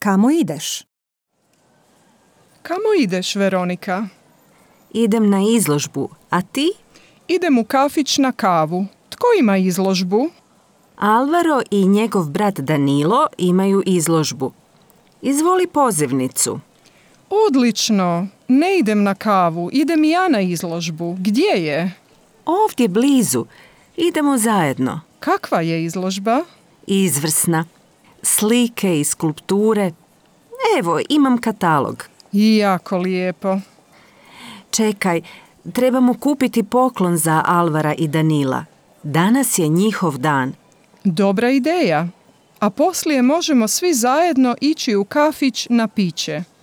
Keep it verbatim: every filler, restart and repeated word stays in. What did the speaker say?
Kamo ideš? Kamo ideš, Veronika? Idem na izložbu, a ti? Idem u kafić na kavu. Tko ima izložbu? Alvaro i njegov brat Danilo imaju izložbu. Izvoli pozivnicu. Odlično. Ne idem na kavu, idem i ja na izložbu. Gdje je? Ovdje blizu. Idemo zajedno. Kakva je izložba? Izvrsna. Slike i skulpture. Evo, imam katalog. Jako lijepo. Čekaj, trebamo kupiti poklon za Alvara i Danila. Danas je njihov dan. Dobra ideja. A poslije možemo svi zajedno ići u kafić na piće.